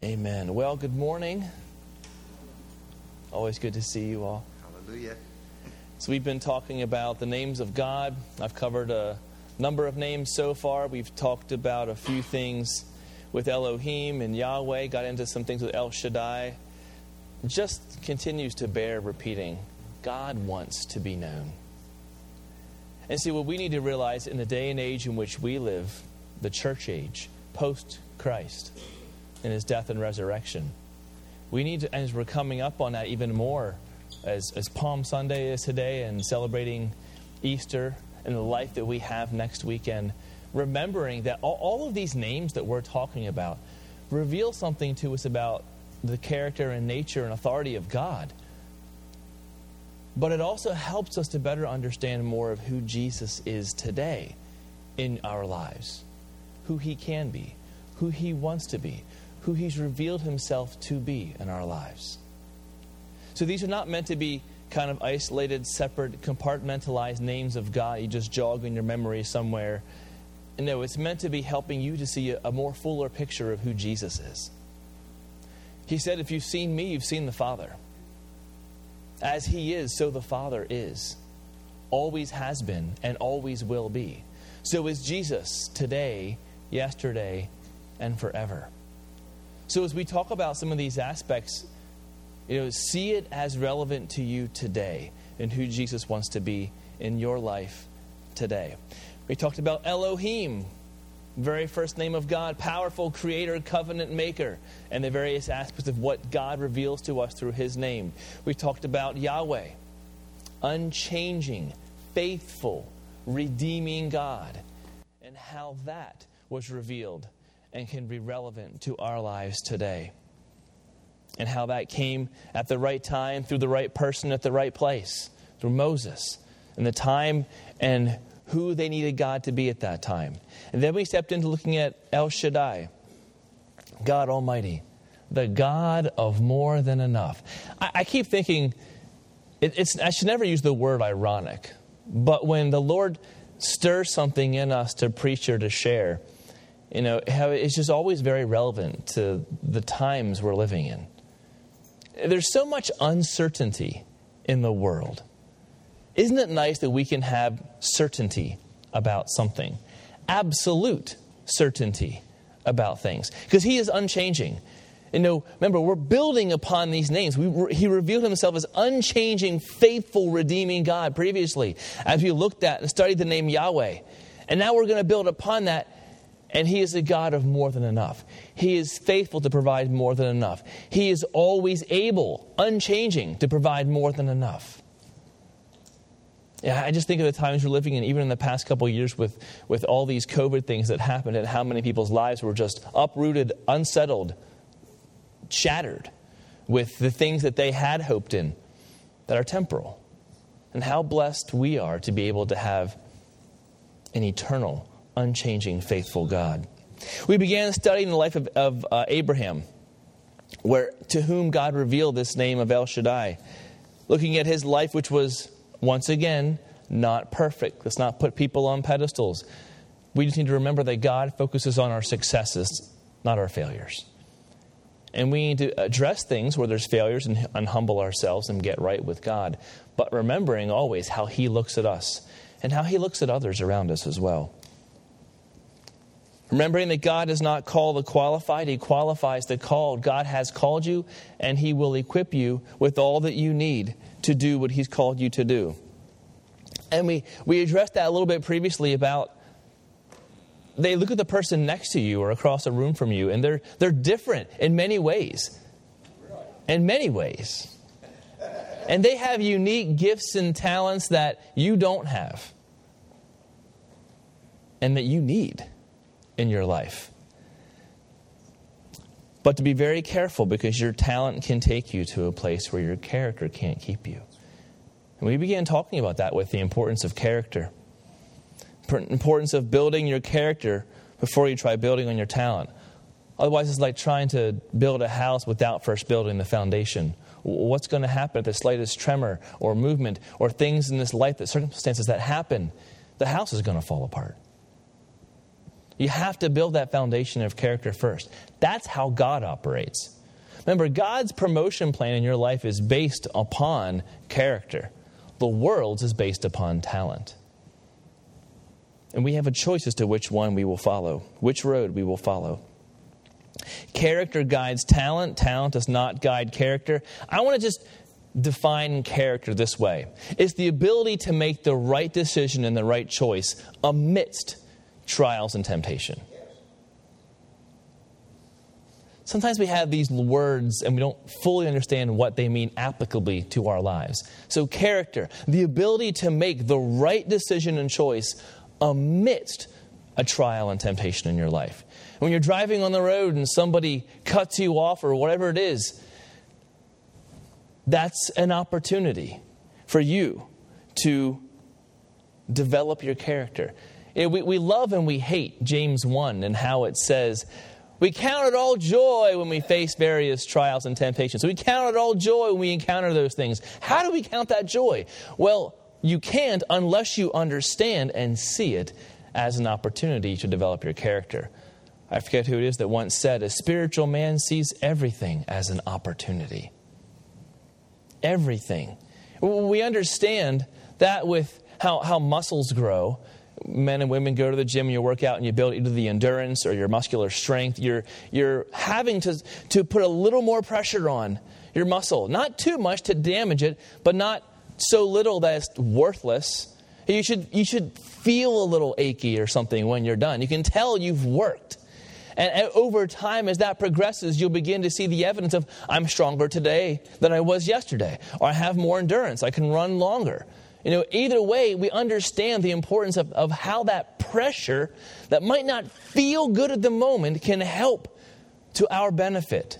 Amen. Well, good morning. Always good to see you all. Hallelujah. So we've been talking about the names of God. I've covered a number of names so far. We've talked about a few things with Elohim and Yahweh. Got into some things with El Shaddai. Just continues to bear repeating. God wants to be known. And see, what we need to realize in the day and age in which we live, the church age, post-Christ, in His death and resurrection, we need to, as we're coming up on that even more, as Palm Sunday is today and celebrating Easter and the life that we have next weekend, remembering that all of these names that we're talking about reveal something to us about the character and nature and authority of God. But it also helps us to better understand more of who Jesus is today in our lives, who He can be, who He wants to be, who He's revealed Himself to be in our lives. So these are not meant to be kind of isolated, separate, compartmentalized names of God you just jog in your memory somewhere. No, it's meant to be helping you to see a more fuller picture of who Jesus is. He said, if you've seen me, you've seen the Father. As He is, so the Father is. Always has been and always will be. So is Jesus today, yesterday, and forever. So as we talk about some of these aspects, see it as relevant to you today and who Jesus wants to be in your life today. We talked about Elohim, very first name of God, powerful creator, covenant maker, and the various aspects of what God reveals to us through His name. We talked about Yahweh, unchanging, faithful, redeeming God, and how that was revealed and can be relevant to our lives today. And how that came at the right time, through the right person at the right place, through Moses, and the time and who they needed God to be at that time. And then we stepped into looking at El Shaddai, God Almighty, the God of more than enough. I keep thinking, I should never use the word ironic, but when the Lord stirs something in us to preach or to share, how it's just always very relevant to the times we're living in. There's so much uncertainty in the world. Isn't it nice that we can have certainty about something? Absolute certainty about things. Because He is unchanging. Remember, we're building upon these names. He revealed Himself as unchanging, faithful, redeeming God previously, as we looked at and studied the name Yahweh. And now we're going to build upon that. And He is a God of more than enough. He is faithful to provide more than enough. He is always able, unchanging, to provide more than enough. Yeah, I just think of the times we're living in, even in the past couple of years with all these COVID things that happened and how many people's lives were just uprooted, unsettled, shattered with the things that they had hoped in that are temporal. And how blessed we are to be able to have an eternal, unchanging, faithful God. We began studying the life of Abraham, to whom God revealed this name of El Shaddai, looking at his life, which was, once again, not perfect. Let's not put people on pedestals. We just need to remember that God focuses on our successes, not our failures. And we need to address things where there's failures and humble ourselves and get right with God, but remembering always how He looks at us and how He looks at others around us as well. Remembering that God does not call the qualified, He qualifies the called. God has called you, and He will equip you with all that you need to do what He's called you to do. And we addressed that a little bit previously about, they look at the person next to you or across a room from you, and they're different in many ways. In many ways. And they have unique gifts and talents that you don't have. And that you need in your life. But to be very careful, because your talent can take you to a place where your character can't keep you. And we began talking about that with the importance of character. Importance of building your character before you try building on your talent. Otherwise, it's like trying to build a house without first building the foundation. What's going to happen if the slightest tremor or movement or things in this life, the circumstances that happen, the house is going to fall apart. You have to build that foundation of character first. That's how God operates. Remember, God's promotion plan in your life is based upon character. The world's is based upon talent. And we have a choice as to which one we will follow, which road we will follow. Character guides talent. Talent does not guide character. I want to just define character this way. It's the ability to make the right decision and the right choice amidst trials and temptation. Sometimes we have these words and we don't fully understand what they mean applicably to our lives. So character, the ability to make the right decision and choice amidst a trial and temptation in your life. When you're driving on the road and somebody cuts you off or whatever it is, that's an opportunity for you to develop your character. We love and we hate James 1 and how it says, we count it all joy when we face various trials and temptations. We count it all joy when we encounter those things. How do we count that joy? Well, you can't unless you understand and see it as an opportunity to develop your character. I forget who it is that once said, a spiritual man sees everything as an opportunity. Everything. We understand that with how muscles grow. Men and women go to the gym, you work out, and you build either the endurance or your muscular strength. You're having to put a little more pressure on your muscle. Not too much to damage it, but not so little that it's worthless. You should feel a little achy or something when you're done. You can tell you've worked. And over time, as that progresses, you'll begin to see the evidence of, I'm stronger today than I was yesterday. Or I have more endurance. I can run longer. Either way, we understand the importance of how that pressure that might not feel good at the moment can help to our benefit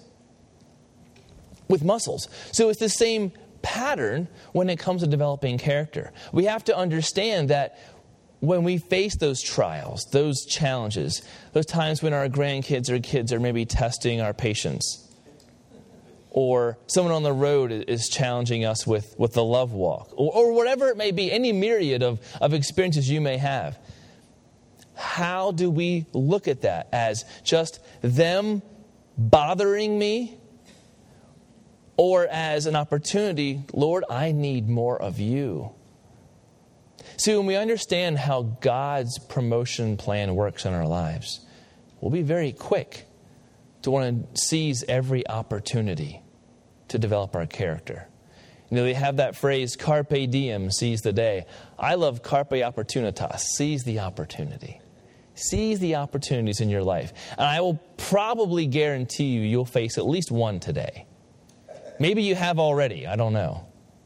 with muscles. So it's the same pattern when it comes to developing character. We have to understand that when we face those trials, those challenges, those times when our grandkids or kids are maybe testing our patience, or someone on the road is challenging us with the love walk, or whatever it may be, any myriad of experiences you may have. How do we look at that? As just them bothering me? Or as an opportunity, Lord, I need more of you. See, when we understand how God's promotion plan works in our lives, we'll be very quick to want to seize every opportunity to develop our character. They have that phrase, carpe diem, seize the day. I love carpe opportunitas, seize the opportunity. Seize the opportunities in your life. And I will probably guarantee you'll face at least one today. Maybe you have already, I don't know.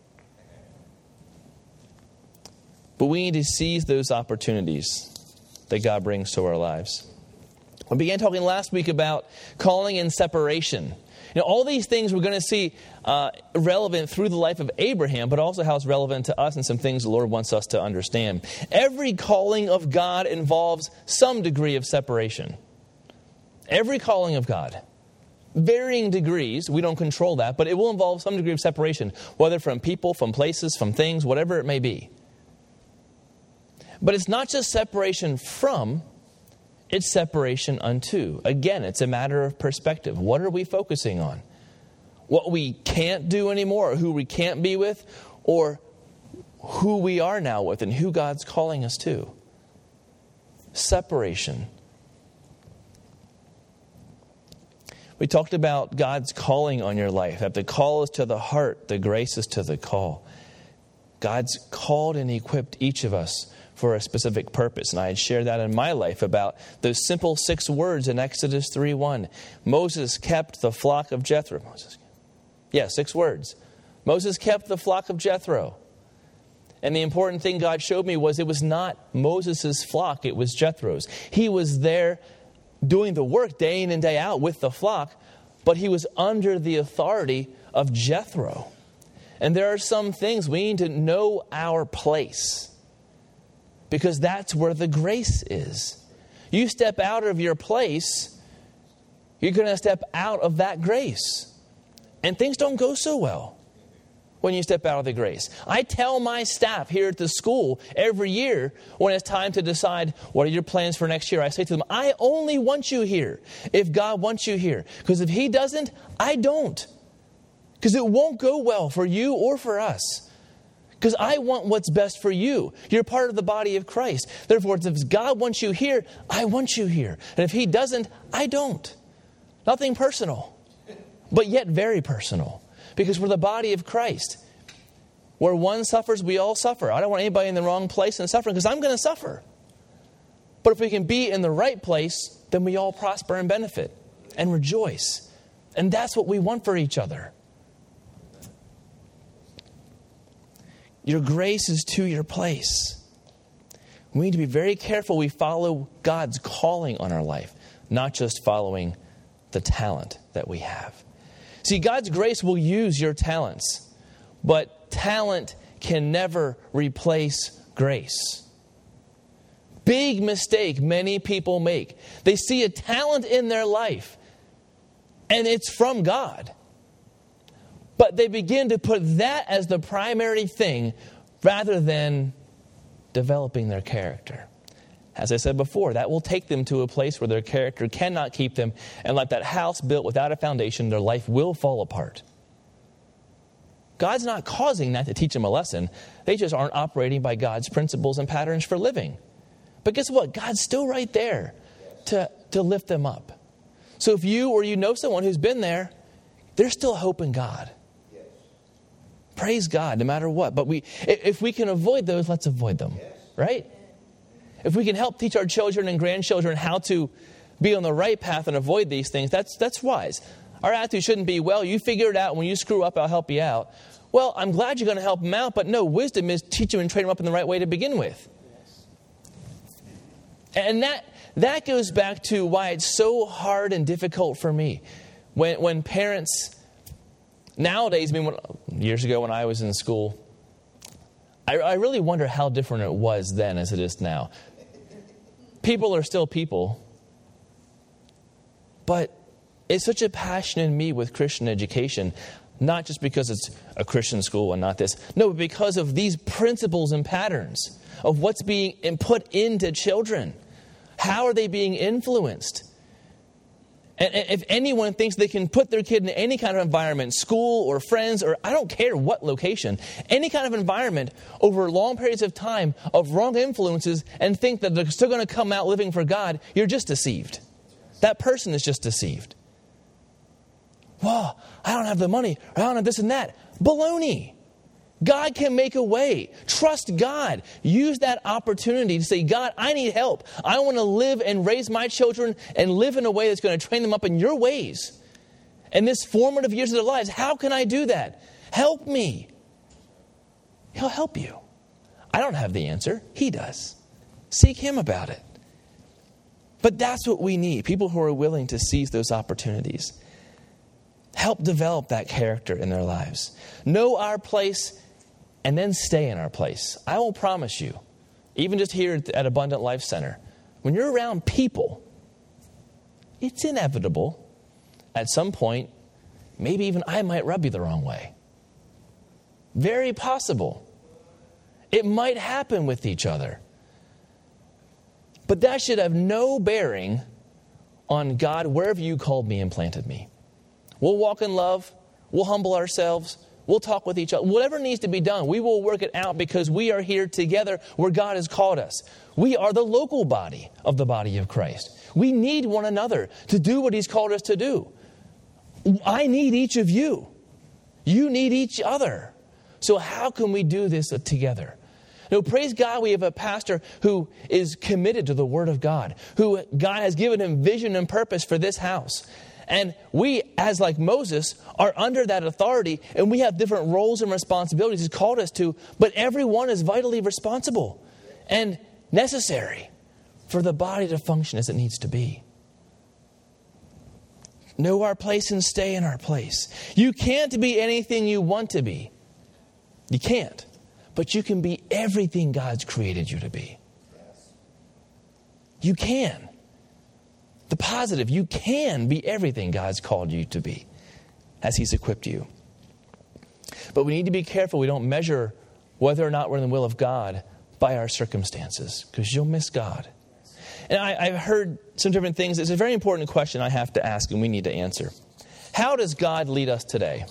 But we need to seize those opportunities that God brings to our lives. We began talking last week about calling and separation. All these things we're going to see relevant through the life of Abraham, but also how it's relevant to us and some things the Lord wants us to understand. Every calling of God involves some degree of separation. Every calling of God. Varying degrees, we don't control that, but it will involve some degree of separation, whether from people, from places, from things, whatever it may be. But it's not just separation from, it's separation unto. Again, it's a matter of perspective. What are we focusing on? What we can't do anymore, or who we can't be with, or who we are now with and who God's calling us to. Separation. We talked about God's calling on your life. That the call is to the heart, the grace is to the call. God's called and equipped each of us for a specific purpose. And I had shared that in my life about those simple 6 words in Exodus 3:1. Moses kept the flock of Jethro. 6 words. Moses kept the flock of Jethro. And the important thing God showed me was it was not Moses' flock, it was Jethro's. He was there doing the work day in and day out with the flock, but he was under the authority of Jethro. And there are some things we need to know our place, because that's where the grace is. You step out of your place, you're going to step out of that grace. And things don't go so well. when you step out of the grace. I tell my staff here at the school every year when it's time to decide what are your plans for next year. I say to them, I only want you here if God wants you here. Because if He doesn't, I don't. Because it won't go well for you or for us. Because I want what's best for you. You're part of the body of Christ. Therefore, if God wants you here, I want you here. And if He doesn't, I don't. Nothing personal, but yet very personal. Because we're the body of Christ. Where one suffers, we all suffer. I don't want anybody in the wrong place and suffering because I'm going to suffer. But if we can be in the right place, then we all prosper and benefit and rejoice. And that's what we want for each other. Your grace is to your place. We need to be very careful we follow God's calling on our life, not just following the talent that we have. See, God's grace will use your talents, but talent can never replace grace. Big mistake many people make. They see a talent in their life, and it's from God. But they begin to put that as the primary thing rather than developing their character. As I said before, that will take them to a place where their character cannot keep them. And like that house built without a foundation, their life will fall apart. God's not causing that to teach them a lesson. They just aren't operating by God's principles and patterns for living. But guess what? God's still right there to lift them up. So if you or you know someone who's been there, there's still hope in God. Praise God, no matter what. But if we can avoid those, let's avoid them. Right? If we can help teach our children and grandchildren how to be on the right path and avoid these things, that's wise. Our attitude shouldn't be, well, you figure it out. When you screw up, I'll help you out. Well, I'm glad you're going to help them out, but no, wisdom is teach them and train them up in the right way to begin with. And that goes back to why it's so hard and difficult for me. When parents, nowadays, years ago when I was in school, I really wonder how different it was then as it is now. People are still people. But it's such a passion in me with Christian education, not just because it's a Christian school and not this. No, but because of these principles and patterns of what's being put into children. How are they being influenced? And if anyone thinks they can put their kid in any kind of environment, school or friends, or I don't care what location, any kind of environment over long periods of time of wrong influences and think that they're still going to come out living for God, you're just deceived. That person is just deceived. Well, I don't have the money, or I don't have this and that. Baloney. God can make a way. Trust God. Use that opportunity to say, God, I need help. I want to live and raise my children and live in a way that's going to train them up in your ways. And this formative years of their lives, how can I do that? Help me. He'll help you. I don't have the answer. He does. Seek Him about it. But that's what we need. People who are willing to seize those opportunities. Help develop that character in their lives. Know our place and then stay in our place. I will promise you, even just here at Abundant Life Center, when you're around people, it's inevitable at some point, maybe even I might rub you the wrong way. Very possible. It might happen with each other. But that should have no bearing on God, wherever you called me and planted me. We'll walk in love. We'll humble ourselves. We'll talk with each other. Whatever needs to be done, we will work it out because we are here together where God has called us. We are the local body of the body of Christ. We need one another to do what He's called us to do. I need each of you. You need each other. So how can we do this together? Now, praise God, we have a pastor who is committed to the Word of God, who God has given him vision and purpose for this house. And we, as like Moses, are under that authority, and we have different roles and responsibilities He's called us to, but everyone is vitally responsible and necessary for the body to function as it needs to be. Know our place and stay in our place. You can't be anything you want to be. You can't. But you can be everything God's created you to be. You can. The positive, you can be everything God's called you to be as He's equipped you. But we need to be careful we don't measure whether or not we're in the will of God by our circumstances, because you'll miss God. And I've heard some different things. It's a very important question I have to ask and we need to answer. How does God lead us today?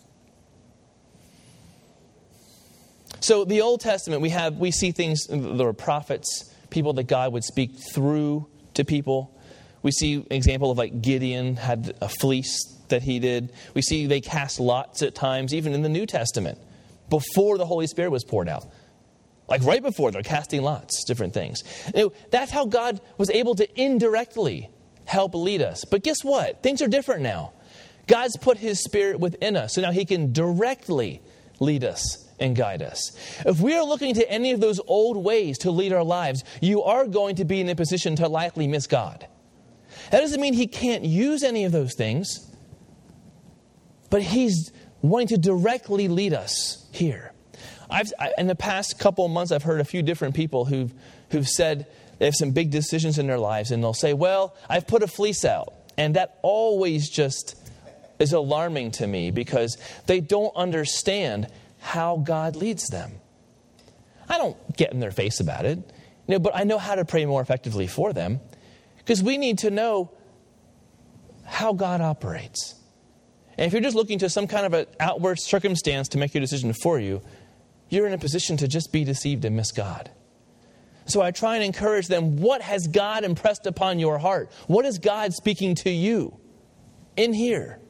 So the Old Testament, we see things, there were prophets, people that God would speak through to people. We see an example of like Gideon had a fleece that he did. We see they cast lots at times, even in the New Testament, before the Holy Spirit was poured out. Like right before, they're casting lots, different things. That's how God was able to indirectly help lead us. But guess what? Things are different now. God's put His Spirit within us, so now He can directly lead us and guide us. If we are looking to any of those old ways to lead our lives, you are going to be in a position to likely miss God. That doesn't mean He can't use any of those things, but He's wanting to directly lead us here. In the past couple of months, I've heard a few different people who've said they have some big decisions in their lives, and they'll say, well, I've put a fleece out. And that always just is alarming to me because they don't understand how God leads them. I don't get in their face about it, but I know how to pray more effectively for them because we need to know how God operates. And if you're just looking to some kind of an outward circumstance to make your decision for you, you're in a position to just be deceived and miss God. So I try and encourage them, what has God impressed upon your heart? What is God speaking to you in here?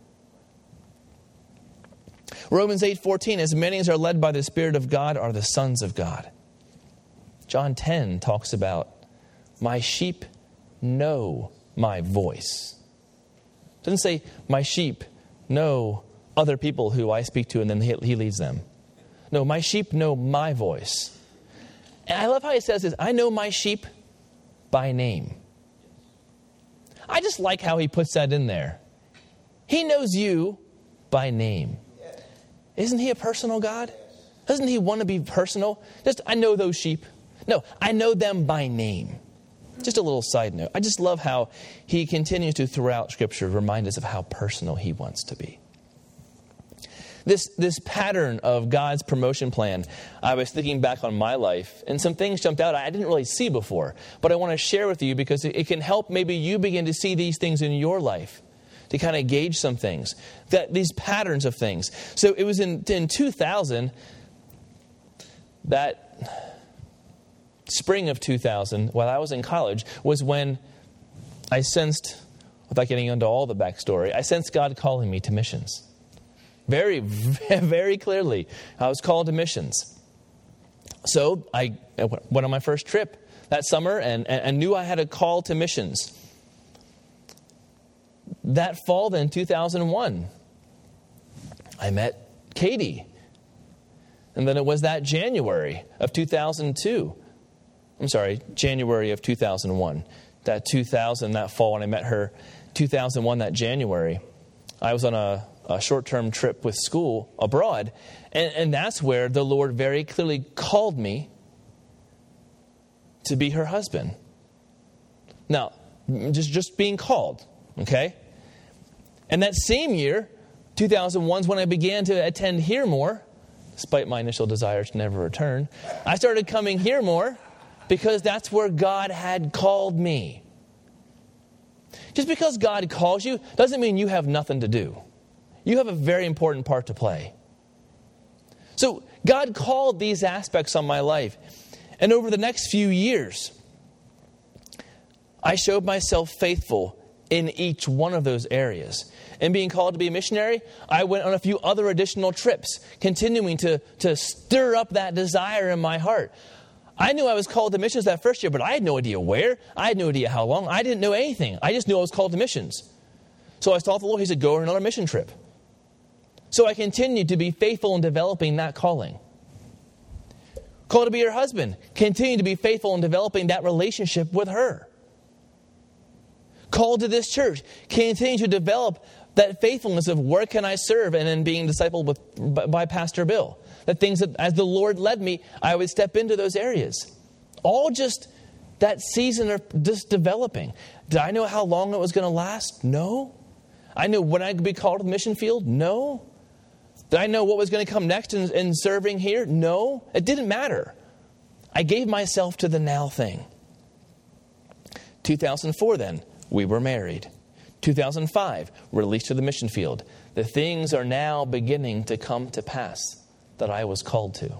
Romans 8:14, as many as are led by the Spirit of God are the sons of God. John 10 talks about, my sheep know my voice. It doesn't say, my sheep know other people who I speak to and then he leads them. No, my sheep know my voice. And I love how he says this, I know my sheep by name. I just like how he puts that in there. He knows you by name. Isn't He a personal God? Doesn't He want to be personal? Just, I know those sheep. No, I know them by name. Just a little side note. I just love how He continues to, throughout Scripture, remind us of how personal He wants to be. This pattern of God's promotion plan, I was thinking back on my life, and some things jumped out I didn't really see before. But I want to share with you because it can help maybe you begin to see these things in your life, to kind of gauge some things, that these patterns of things. So it was in 2000, that spring of 2000, while I was in college, was when I sensed, without getting into all the backstory, I sensed God calling me to missions. Very, very clearly, I was called to missions. So I went on my first trip that summer and knew I had a call to missions. That fall, then, 2001, I met Katie. And then it was that January of 2002. I'm sorry, January of 2001. That fall when I met her, 2001, that January, I was on a short-term trip with school abroad. And that's where the Lord very clearly called me to be her husband. Now, just being called, okay? And that same year, 2001, is when I began to attend here more, despite my initial desire to never return. I started coming here more because that's where God had called me. Just because God calls you doesn't mean you have nothing to do. You have a very important part to play. So God called these aspects on my life. And over the next few years, I showed myself faithful in each one of those areas. And being called to be a missionary, I went on a few other additional trips, continuing to stir up that desire in my heart. I knew I was called to missions that first year, but I had no idea where. I had no idea how long. I didn't know anything. I just knew I was called to missions. So I sought the Lord. He said, go on another mission trip. So I continued to be faithful in developing that calling. Called to be her husband. Continue to be faithful in developing that relationship with her. Called to this church. Continue to develop that faithfulness of where can I serve, and then being discipled by Pastor Bill. That things that as the Lord led me, I would step into those areas. All just that season of just developing. Did I know how long it was going to last? No. I knew when I'd be called to the mission field? No. Did I know what was going to come next in serving here? No, it didn't matter. I gave myself to the now thing. 2004 then, we were married. 2005, released to the mission field. The things are now beginning to come to pass that I was called to.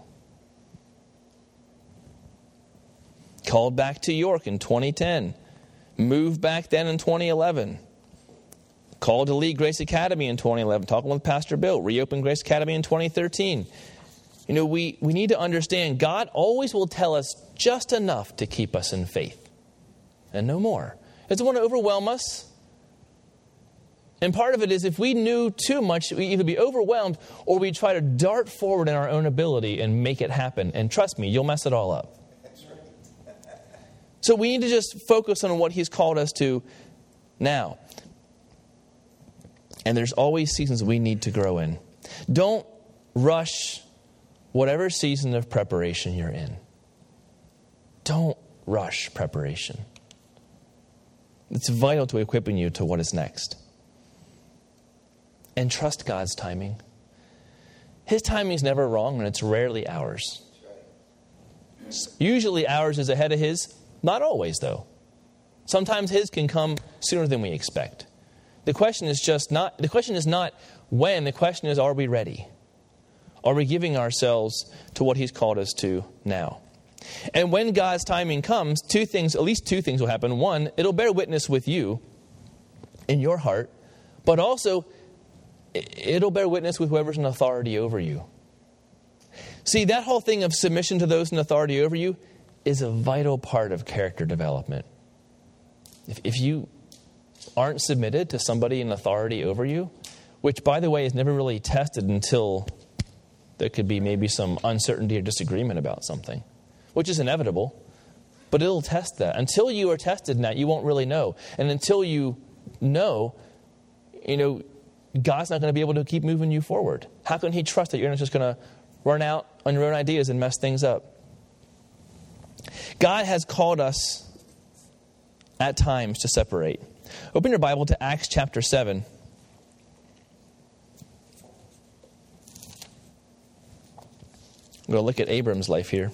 Called back to York in 2010. Moved back then in 2011. Called to lead Grace Academy in 2011. Talking with Pastor Bill. Reopened Grace Academy in 2013. You know, we need to understand God always will tell us just enough to keep us in faith. And no more. He doesn't want to overwhelm us. And part of it is if we knew too much, we'd either be overwhelmed or we'd try to dart forward in our own ability and make it happen. And trust me, you'll mess it all up. So we need to just focus on what He's called us to now. And there's always seasons we need to grow in. Don't rush whatever season of preparation you're in. Don't rush preparation. It's vital to equipping you to what is next. And trust God's timing. His timing is never wrong, and it's rarely ours. Usually ours is ahead of His. Not always, though. Sometimes His can come sooner than we expect. The question is not when. The question is, are we ready? Are we giving ourselves to what He's called us to now? And when God's timing comes, at least two things will happen. One, it'll bear witness with you in your heart, but also it'll bear witness with whoever's in authority over you. See, that whole thing of submission to those in authority over you is a vital part of character development. If you aren't submitted to somebody in authority over you, which, by the way, is never really tested until there could be maybe some uncertainty or disagreement about something, which is inevitable, but it'll test that. Until you are tested in that, you won't really know. And until you know, God's not going to be able to keep moving you forward. How can He trust that you're not just going to run out on your own ideas and mess things up? God has called us at times to separate. Open your Bible to Acts chapter 7. I'm going to look at Abram's life here.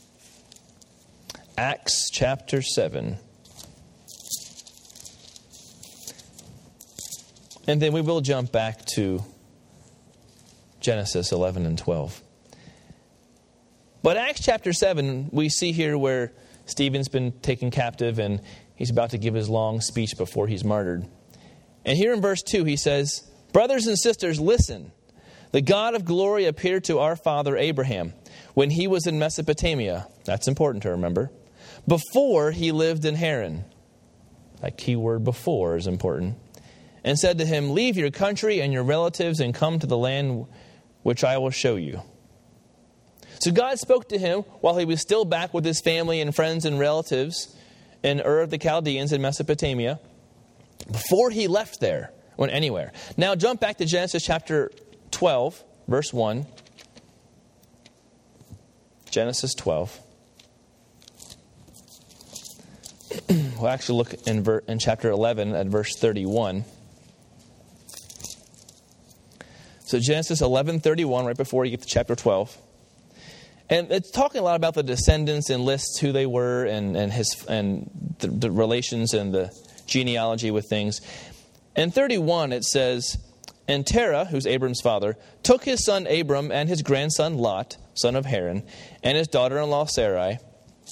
Acts chapter 7. And then we will jump back to Genesis 11 and 12. But Acts chapter 7, we see here where Stephen's been taken captive and he's about to give his long speech before he's martyred. And here in verse 2 he says, "Brothers and sisters, listen. The God of glory appeared to our father Abraham when he was in Mesopotamia." That's important to remember. "Before he lived in Haran." That key word "before" is important. "And said to him, 'Leave your country and your relatives and come to the land which I will show you.'" So God spoke to him while he was still back with his family and friends and relatives in Ur of the Chaldeans in Mesopotamia, before he left there, went anywhere. Now jump back to Genesis chapter 12, verse 1. Genesis 12. We'll actually look in chapter 11 at verse 31. So Genesis 11:31, right before you get to chapter 12. And it's talking a lot about the descendants and lists who they were and the relations and the genealogy with things. In 31 it says, "And Terah," who's Abram's father, "took his son Abram and his grandson Lot, son of Haran, and his daughter-in-law Sarai,"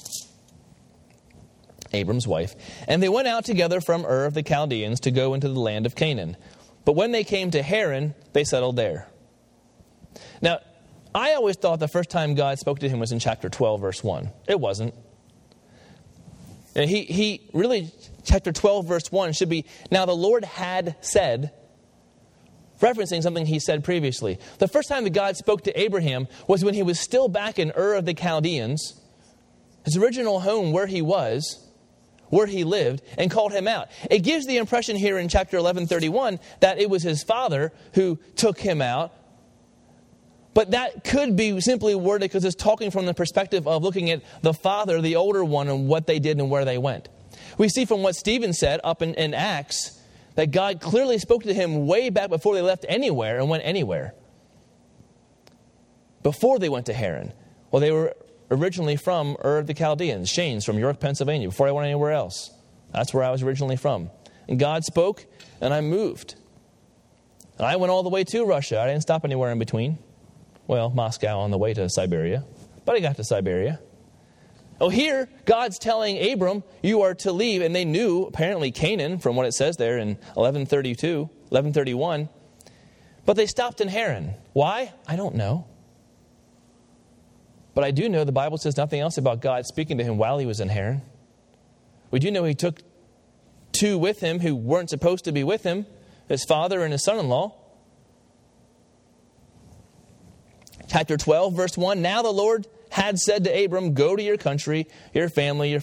Abram's wife, "and they went out together from Ur of the Chaldeans to go into the land of Canaan. But when they came to Haran, they settled there." Now, I always thought the first time God spoke to him was in chapter 12, verse 1. It wasn't. And he really, chapter 12, verse 1 should be, "Now the Lord had said," referencing something he said previously. The first time that God spoke to Abraham was when he was still back in Ur of the Chaldeans, his original home where he was, where he lived, and called him out. It gives the impression here in chapter 11:31 that it was his father who took him out. But that could be simply worded because it's talking from the perspective of looking at the father, the older one, and what they did and where they went. We see from what Stephen said up in Acts that God clearly spoke to him way back before they left anywhere and went anywhere. before they went to Haran? Well, they were originally from Ur of the Chaldeans, Shanes, from York, Pennsylvania, before I went anywhere else. That's where I was originally from. And God spoke, and I moved. And I went all the way to Russia. I didn't stop anywhere in between. Well, Moscow on the way to Siberia. But I got to Siberia. Oh, here, God's telling Abram, you are to leave. And they knew, apparently, Canaan, from what it says there in 1131. But they stopped in Haran. Why? I don't know. But I do know the Bible says nothing else about God speaking to him while he was in Haran. We do know he took two with him who weren't supposed to be with him, his father and his son-in-law. Chapter 12, verse 1, now the Lord had said to Abram, go to your country, your family,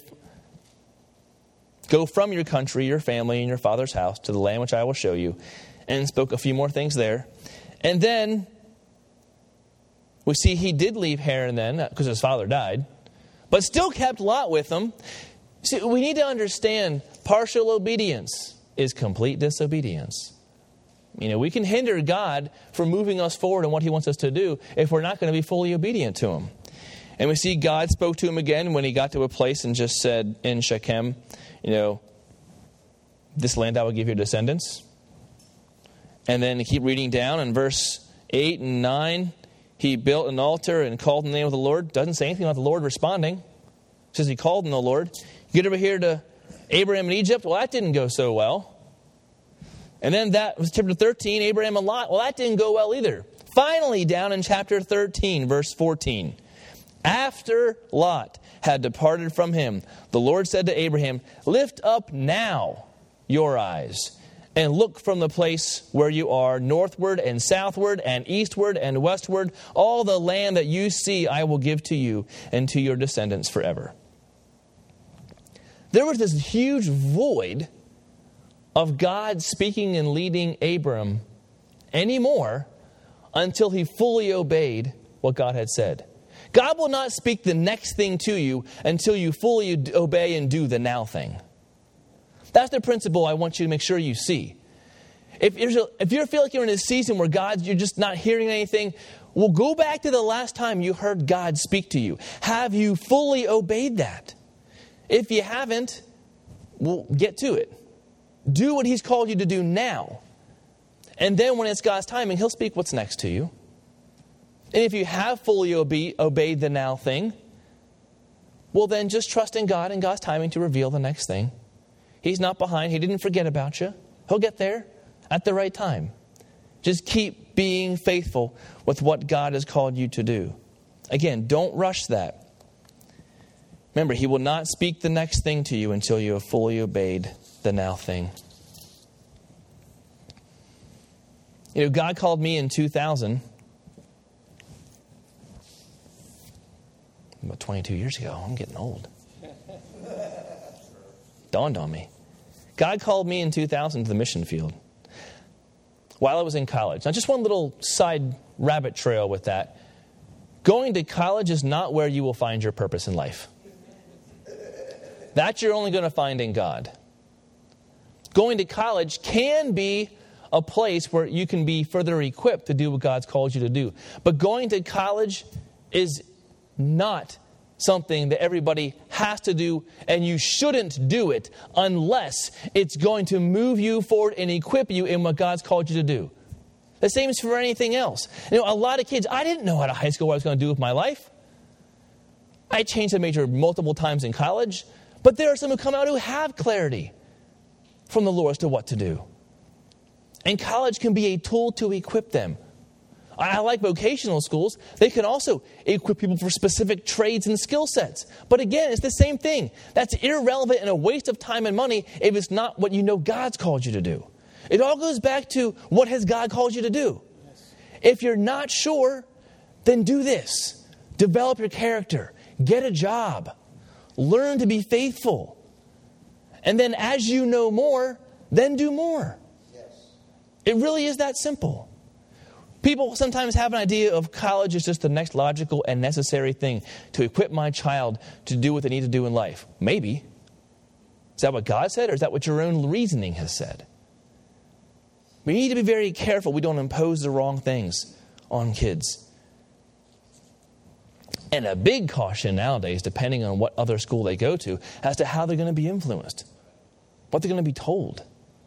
go from your country, your family, and your father's house to the land which I will show you. And spoke a few more things there. And then we see he did leave Haran then, because his father died, but still kept Lot with him. See, we need to understand partial obedience is complete disobedience. You know, we can hinder God from moving us forward in what he wants us to do if we're not going to be fully obedient to him. And we see God spoke to him again when he got to a place and just said in Shechem, you know, this land I will give your descendants. And then keep reading down in verse 8 and 9, he built an altar and called in the name of the Lord. Doesn't say anything about the Lord responding. It says he called on the Lord. Get over here to Abraham in Egypt. Well, that didn't go so well. And then that was chapter 13, Abraham and Lot. Well, that didn't go well either. Finally, down in chapter 13, verse 14. After Lot had departed from him, the Lord said to Abraham, lift up now your eyes and look from the place where you are, northward and southward and eastward and westward. All the land that you see I will give to you and to your descendants forever. There was this huge void of God speaking and leading Abram anymore until he fully obeyed what God had said. God will not speak the next thing to you until you fully obey and do the now thing. That's the principle I want you to make sure you see. If you feel like you're in a season where you're just not hearing anything, well, go back to the last time you heard God speak to you. Have you fully obeyed that? If you haven't, well, get to it. Do what he's called you to do now. And then when it's God's timing, he'll speak what's next to you. And if you have fully obeyed the now thing, well, then just trust in God and God's timing to reveal the next thing. He's not behind. He didn't forget about you. He'll get there at the right time. Just keep being faithful with what God has called you to do. Again, don't rush that. Remember, he will not speak the next thing to you until you have fully obeyed the now thing. You know, God called me in 2000. About 22 years ago. I'm getting old. Dawned on me. God called me in 2000 to the mission field while I was in college. Now, just one little side rabbit trail with that. Going to college is not where you will find your purpose in life. That you're only going to find in God. Going to college can be a place where you can be further equipped to do what God's called you to do. But going to college is not something that everybody has to do, and you shouldn't do it unless it's going to move you forward and equip you in what God's called you to do. The same is for anything else. You know, a lot of kids, I didn't know out of high school what I was going to do with my life. I changed the major multiple times in college, but there are some who come out who have clarity from the Lord as to what to do. And college can be a tool to equip them. I like vocational schools. They can also equip people for specific trades and skill sets. But again, it's the same thing. That's irrelevant and a waste of time and money if it's not what you know God's called you to do. It all goes back to what has God called you to do. Yes. If you're not sure, then do this. Develop your character. Get a job. Learn to be faithful. And then as you know more, then do more. Yes. It really is that simple. People sometimes have an idea of college as just the next logical and necessary thing to equip my child to do what they need to do in life. Maybe. Is that what God said, or is that what your own reasoning has said? We need to be very careful we don't impose the wrong things on kids. And a big caution nowadays, depending on what other school they go to, as to how they're going to be influenced, what they're going to be told.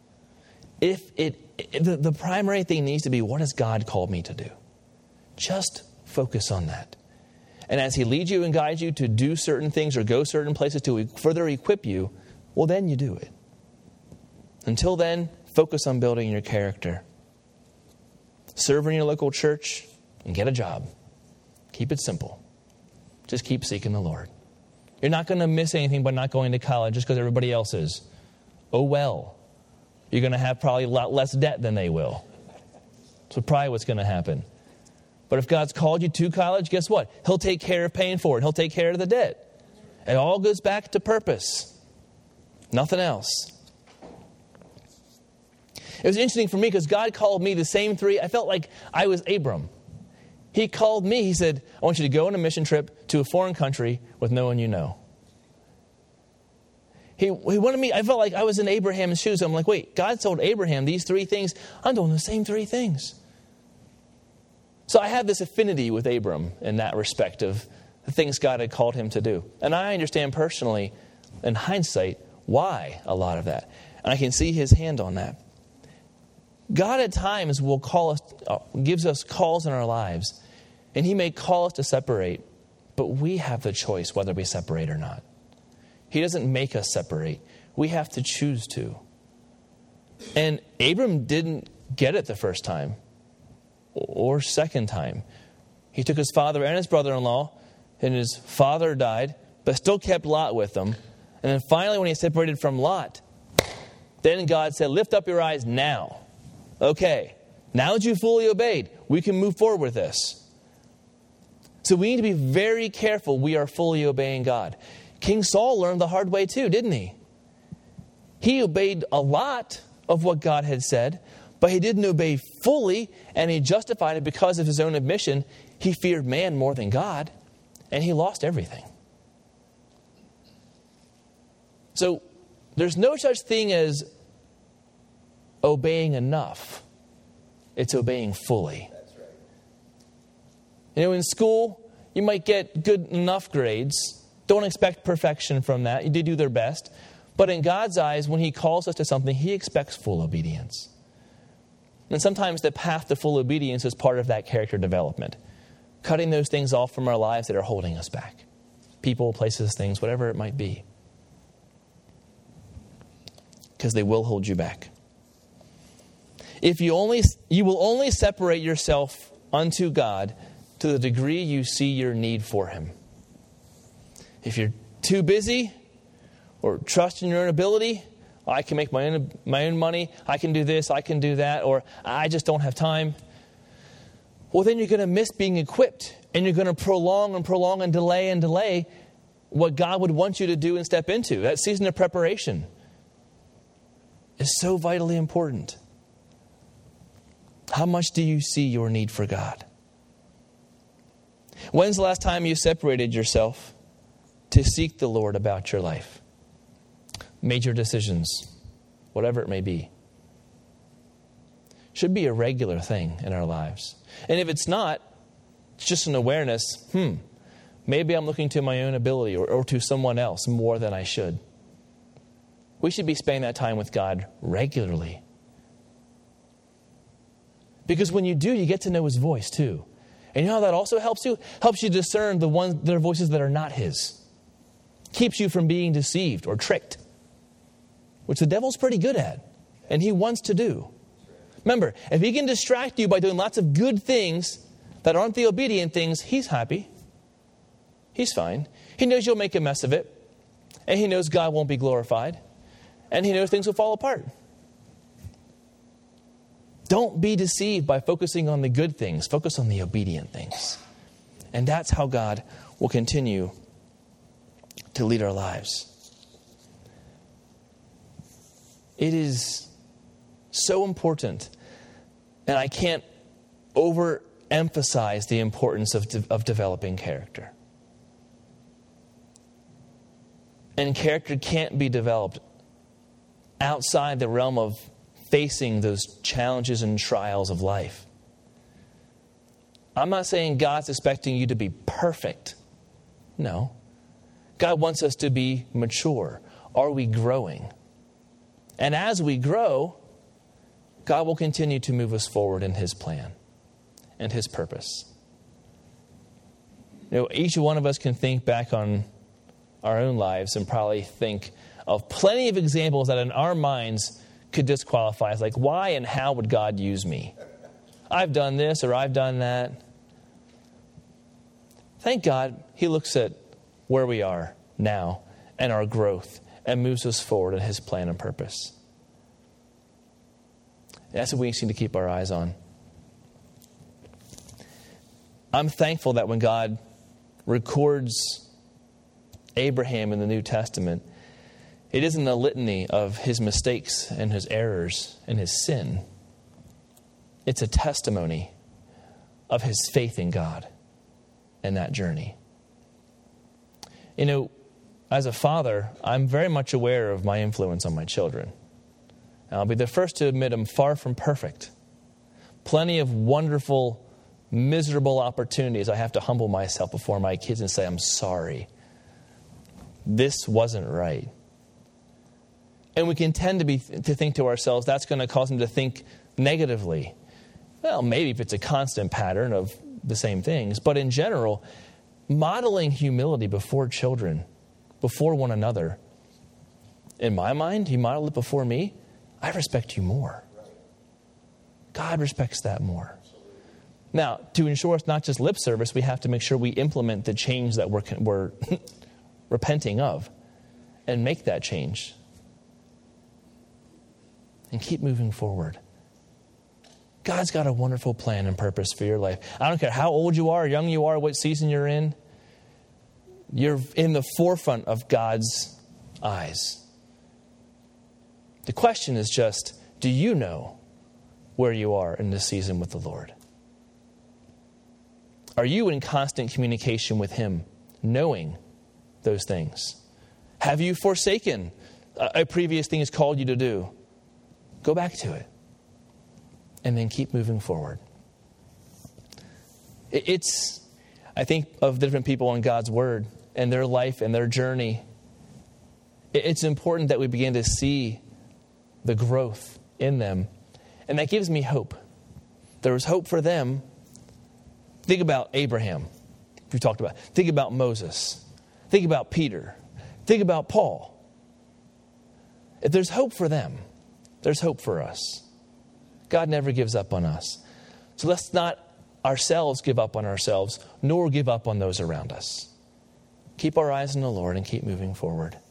The primary thing needs to be, what has God called me to do? Just focus on that. And as he leads you and guides you to do certain things or go certain places to further equip you, well, then you do it. Until then, focus on building your character. Serve in your local church and get a job. Keep it simple. Just keep seeking the Lord. You're not going to miss anything by not going to college just because everybody else is. Oh, well. You're going to have probably a lot less debt than they will. So probably what's going to happen. But if God's called you to college, guess what? He'll take care of paying for it. He'll take care of the debt. It all goes back to purpose. Nothing else. It was interesting for me because God called me the same three. I felt like I was Abram. He called me. He said, I want you to go on a mission trip to a foreign country with no one you know. He wanted me, I felt like I was in Abraham's shoes. I'm like, wait, God told Abraham these three things. I'm doing the same three things. So I had this affinity with Abram in that respect of the things God had called him to do. And I understand personally, in hindsight, why a lot of that. And I can see his hand on that. God at times will call us, gives us calls in our lives, and he may call us to separate, but we have the choice whether we separate or not. He doesn't make us separate. We have to choose to. And Abram didn't get it the first time or second time. He took his father and his brother-in-law, and his father died, but still kept Lot with him. And then finally, when he separated from Lot, then God said, lift up your eyes now. Okay, now that you fully obeyed, we can move forward with this. So we need to be very careful we are fully obeying God. King Saul learned the hard way too, didn't he? He obeyed a lot of what God had said, but he didn't obey fully, and he justified it because of his own admission. He feared man more than God, and he lost everything. So there's no such thing as obeying enough. It's obeying fully. That's right. You know, in school, you might get good enough grades. Don't expect perfection from that. You do their best. But in God's eyes, when he calls us to something, he expects full obedience. And sometimes the path to full obedience is part of that character development. Cutting those things off from our lives that are holding us back. People, places, things, whatever it might be. Because they will hold you back. You will only separate yourself unto God to the degree you see your need for him. If you're too busy or trust in your own ability, I can make my own money, I can do this, I can do that, or I just don't have time, well, then you're going to miss being equipped, and you're going to prolong and delay what God would want you to do and step into. That season of preparation is so vitally important. How much do you see your need for God? When's the last time you separated yourself to seek the Lord about your life? Major decisions, whatever it may be. Should be a regular thing in our lives. And if it's not, it's just an awareness, maybe I'm looking to my own ability or to someone else more than I should. We should be spending that time with God regularly. Because when you do, you get to know his voice too. And you know how that also helps you? Helps you discern their voices that are not his. Keeps you from being deceived or tricked. Which the devil's pretty good at. And he wants to do. Remember, if he can distract you by doing lots of good things that aren't the obedient things, he's happy. He's fine. He knows you'll make a mess of it. And he knows God won't be glorified. And he knows things will fall apart. Don't be deceived by focusing on the good things. Focus on the obedient things. And that's how God will continue to lead our lives. It is so important. And I can't overemphasize the importance of developing character. And character can't be developed outside the realm of facing those challenges and trials of life. I'm not saying God's expecting you to be perfect No. God wants us to be mature. Are we growing? And as we grow, God will continue to move us forward in His plan and His purpose. Each one of us can think back on our own lives and probably think of plenty of examples that in our minds could disqualify us. Like, why and how would God use me? I've done this or I've done that. Thank God He looks at where we are now and our growth and moves us forward in His plan and purpose. That's what we need to keep our eyes on. I'm thankful that when God records Abraham in the New Testament, it isn't a litany of his mistakes and his errors and his sin. It's a testimony of his faith in God and that journey. As a father, I'm very much aware of my influence on my children. I'll be the first to admit I'm far from perfect. Plenty of wonderful, miserable opportunities I have to humble myself before my kids and say, I'm sorry. This wasn't right. And we can tend to think to ourselves, that's going to cause them to think negatively. Well, maybe if it's a constant pattern of the same things. But in general, modeling humility before children, before one another, in my mind, you model it before me, I respect you more. God respects that more. Now, to ensure it's not just lip service, we have to make sure we implement the change that we're repenting of and make that change. And keep moving forward. God's got a wonderful plan and purpose for your life. I don't care how old you are, young you are, what season you're in. You're in the forefront of God's eyes. The question is just, do you know where you are in this season with the Lord? Are you in constant communication with Him, knowing those things? Have you forsaken a previous thing He's called you to do? Go back to it. And then keep moving forward. I think of different people in God's Word and their life and their journey. It's important that we begin to see the growth in them. And that gives me hope. There was hope for them. Think about Abraham, we talked about. Think about Moses. Think about Peter. Think about Paul. If there's hope for them, there's hope for us. God never gives up on us. So let's not ourselves give up on ourselves, nor give up on those around us. Keep our eyes on the Lord and keep moving forward.